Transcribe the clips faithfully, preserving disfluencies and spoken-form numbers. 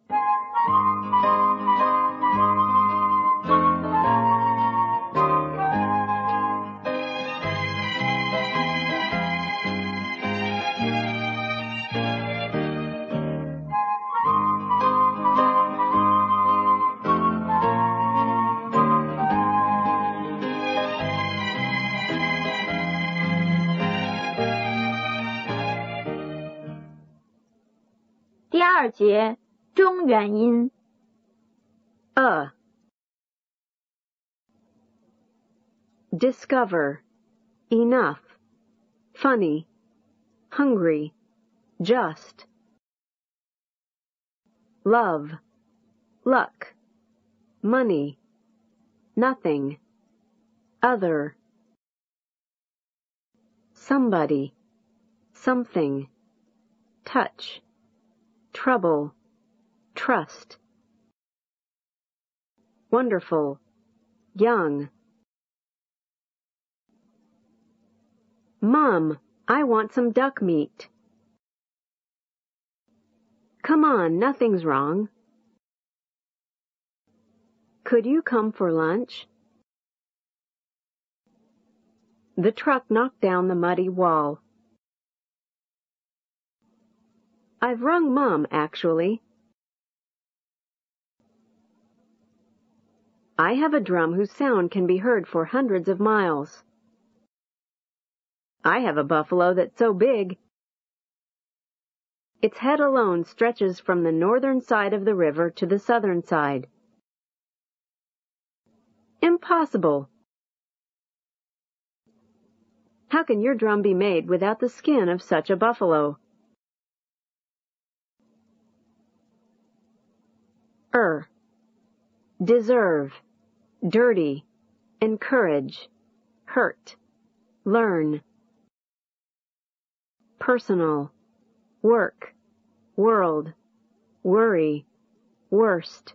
第二节中元音 A. Discover, enough, funny, hungry, just. Love, luck, money, nothing, other. Somebody, something, touch, trouble, trust. Wonderful, young. Mom, I want some duck meat. Come on, nothing's wrong. Could you come for lunch? The truck knocked down the muddy wall. I've rung Mom, actually. I have a drum whose sound can be heard for hundreds of miles. I have a buffalo that's so big, its head alone stretches from the northern side of the river to the southern side. Impossible! How can your drum be made without the skin of such a buffalo? Er. Deserve, dirty, encourage, hurt, learn. Personal, work, world, worry, worst.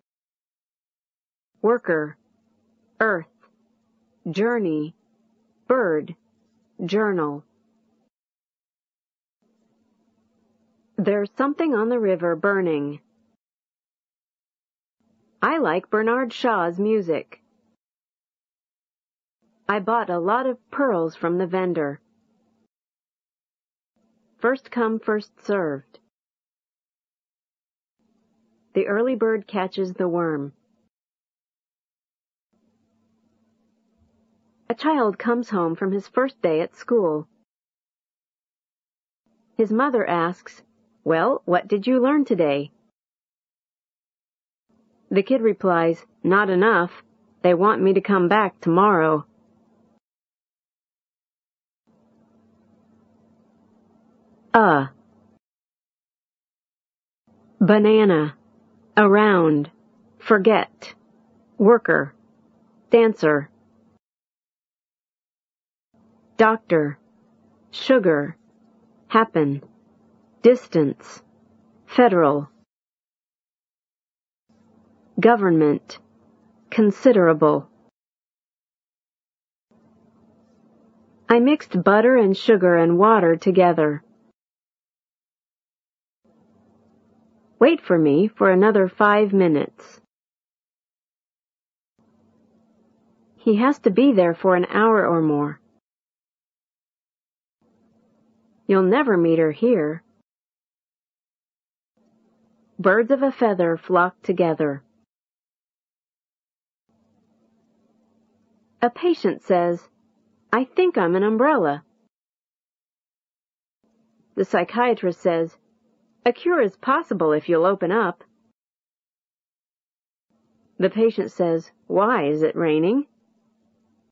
Worker, earth, journey, bird, journal. There's something on the river burning. I like Bernard Shaw's music. I bought a lot of pearls from the vendor. First come, first served. The early bird catches the worm. A child comes home from his first day at school. His mother asks, "Well, what did you learn today?" The kid replies, "Not enough. They want me to come back tomorrow." A. Banana, around, forget, worker, dancer. Doctor, sugar, happen, distance, federal. Government, considerable. I mixed butter and sugar and water together. Wait for me for another five minutes. He has to be there for an hour or more. You'll never meet her here. Birds of a feather flock together. A patient says, "I think I'm an umbrella." The psychiatrist says, "A cure is possible if you'll open up." The patient says, "Why, is it raining?"